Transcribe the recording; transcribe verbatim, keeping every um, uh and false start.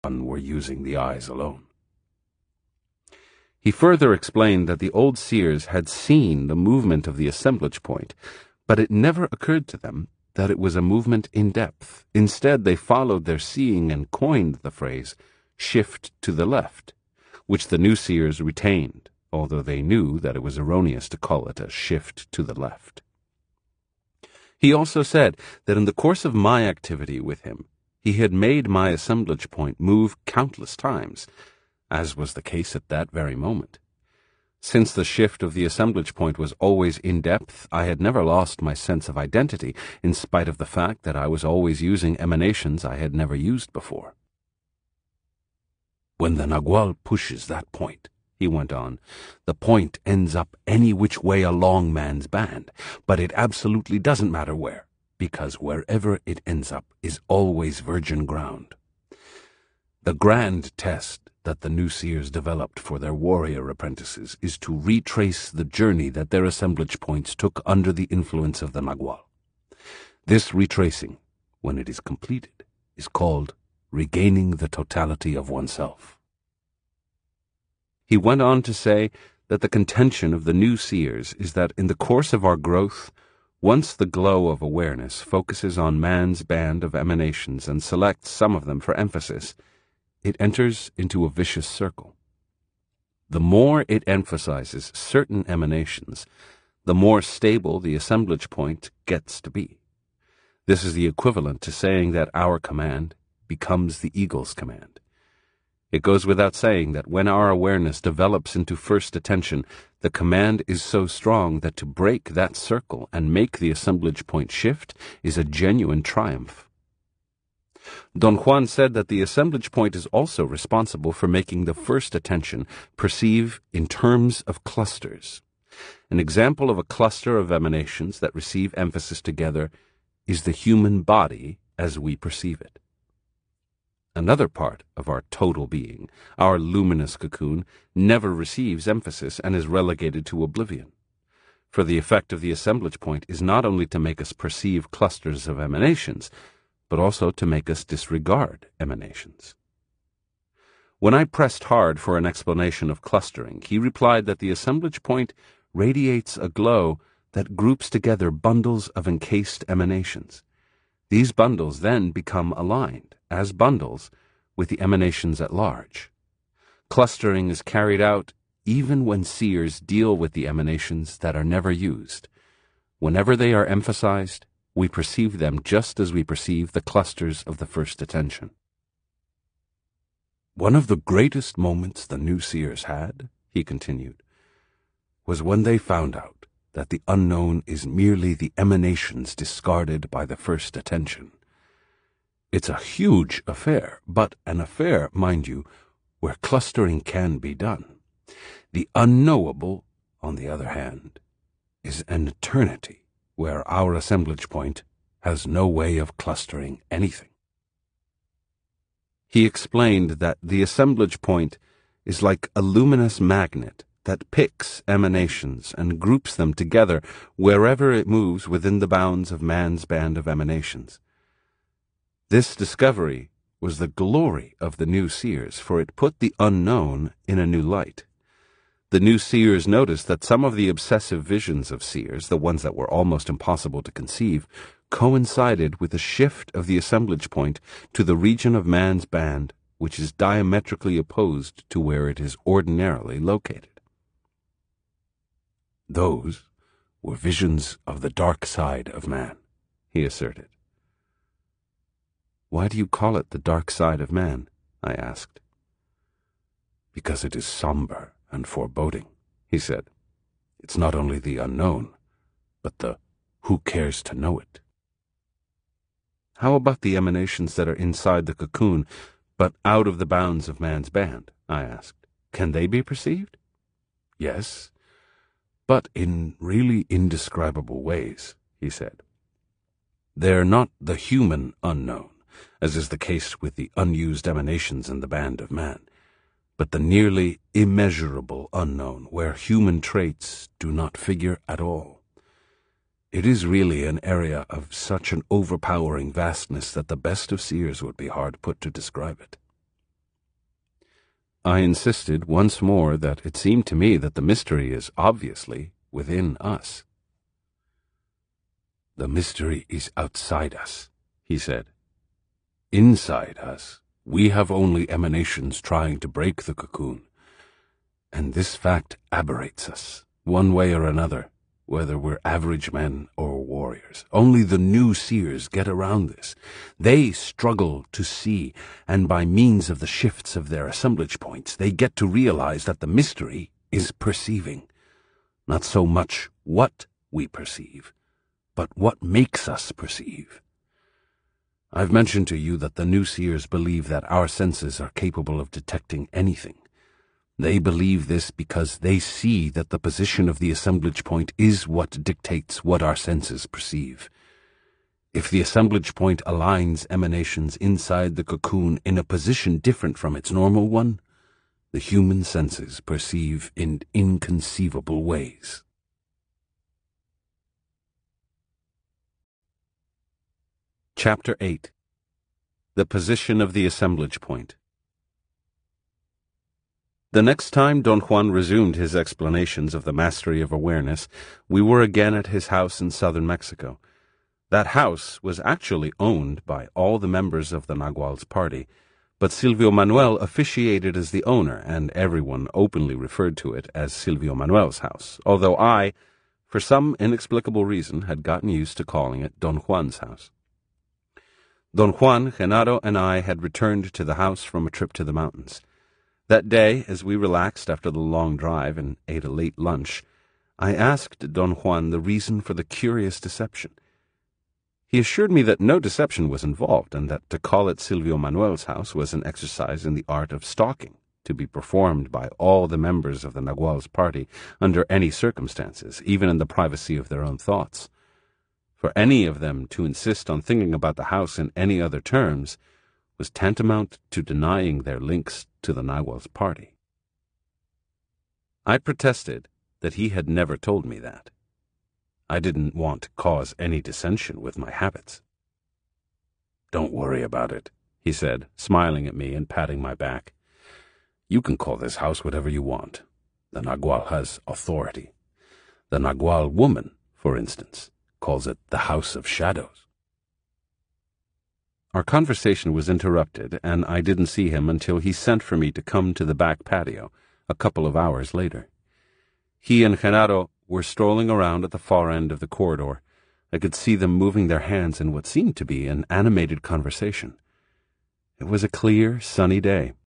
were using the eyes alone. He further explained that the old seers had seen the movement of the assemblage point, but it never occurred to them that it was a movement in depth. Instead, they followed their seeing and coined the phrase, shift to the left, which the new seers retained, although they knew that it was erroneous to call it a shift to the left. He also said that in the course of my activity with him, he had made my assemblage point move countless times, as was the case at that very moment. Since the shift of the assemblage point was always in depth, I had never lost my sense of identity, in spite of the fact that I was always using emanations I had never used before. When the Nagual pushes that point, he went on, the point ends up any which way along man's band, but it absolutely doesn't matter where, because wherever it ends up is always virgin ground. The grand test that the new seers developed for their warrior apprentices is to retrace the journey that their assemblage points took under the influence of the Nagual. This retracing, when it is completed, is called regaining the totality of oneself. He went on to say that the contention of the new seers is that in the course of our growth, once the glow of awareness focuses on man's band of emanations and selects some of them for emphasis, it enters into a vicious circle. The more it emphasizes certain emanations, the more stable the assemblage point gets to be. This is the equivalent to saying that our command becomes the eagle's command. It goes without saying that when our awareness develops into first attention, the command is so strong that to break that circle and make the assemblage point shift is a genuine triumph. Don Juan said that the assemblage point is also responsible for making the first attention perceive in terms of clusters. An example of a cluster of emanations that receive emphasis together is the human body as we perceive it. Another part of our total being, our luminous cocoon, never receives emphasis and is relegated to oblivion. For the effect of the assemblage point is not only to make us perceive clusters of emanations, but also to make us disregard emanations. When I pressed hard for an explanation of clustering, he replied that the assemblage point radiates a glow that groups together bundles of encased emanations. These bundles then become aligned, as bundles, with the emanations at large. Clustering is carried out even when seers deal with the emanations that are never used. Whenever they are emphasized, we perceive them just as we perceive the clusters of the first attention. One of the greatest moments the new seers had, he continued, was when they found out that the unknown is merely the emanations discarded by the first attention. It's a huge affair, but an affair, mind you, where clustering can be done. The unknowable, on the other hand, is an eternity where our assemblage point has no way of clustering anything. He explained that the assemblage point is like a luminous magnet that picks emanations and groups them together wherever it moves within the bounds of man's band of emanations. This discovery was the glory of the new seers, for it put the unknown in a new light. The new seers noticed that some of the obsessive visions of seers, the ones that were almost impossible to conceive, coincided with a shift of the assemblage point to the region of man's band which is diametrically opposed to where it is ordinarily located. Those were visions of the dark side of man, he asserted. Why do you call it the dark side of man? I asked. Because it is somber and foreboding, he said. It's not only the unknown, but the who cares to know it. How about the emanations that are inside the cocoon, but out of the bounds of man's band? I asked. Can they be perceived? Yes, but in really indescribable ways, he said. They're not the human unknown, as is the case with the unused emanations in the band of man, but the nearly immeasurable unknown where human traits do not figure at all. It is really an area of such an overpowering vastness that the best of seers would be hard put to describe it. I insisted once more that it seemed to me that the mystery is obviously within us. The mystery is outside us, he said. Inside us, we have only emanations trying to break the cocoon. And this fact aberrates us, one way or another, whether we're average men or warriors. Only the new seers get around this. They struggle to see, and by means of the shifts of their assemblage points, they get to realize that the mystery is perceiving. Not so much what we perceive, but what makes us perceive. I've mentioned to you that the new seers believe that our senses are capable of detecting anything. They believe this because they see that the position of the assemblage point is what dictates what our senses perceive. If the assemblage point aligns emanations inside the cocoon in a position different from its normal one, the human senses perceive in inconceivable ways. Chapter eight. The Position of the Assemblage Point. The next time Don Juan resumed his explanations of the mastery of awareness, we were again at his house in southern Mexico. That house was actually owned by all the members of the Nagual's party, but Silvio Manuel officiated as the owner, and everyone openly referred to it as Silvio Manuel's house, although I, for some inexplicable reason, had gotten used to calling it Don Juan's house. Don Juan, Genaro, and I had returned to the house from a trip to the mountains. That day, as we relaxed after the long drive and ate a late lunch, I asked Don Juan the reason for the curious deception. He assured me that no deception was involved, and that to call it Silvio Manuel's house was an exercise in the art of stalking, to be performed by all the members of the Nagual's party under any circumstances, even in the privacy of their own thoughts. For any of them to insist on thinking about the house in any other terms was tantamount to denying their links to the Nagual's party. I protested that he had never told me that. I didn't want to cause any dissension with my habits. "Don't worry about it," he said, smiling at me and patting my back. "You can call this house whatever you want. The Nagual has authority. The Nagual woman, for instance, calls it the House of Shadows." Our conversation was interrupted, and I didn't see him until he sent for me to come to the back patio, a couple of hours later. He and Genaro were strolling around at the far end of the corridor. I could see them moving their hands in what seemed to be an animated conversation. It was a clear, sunny day,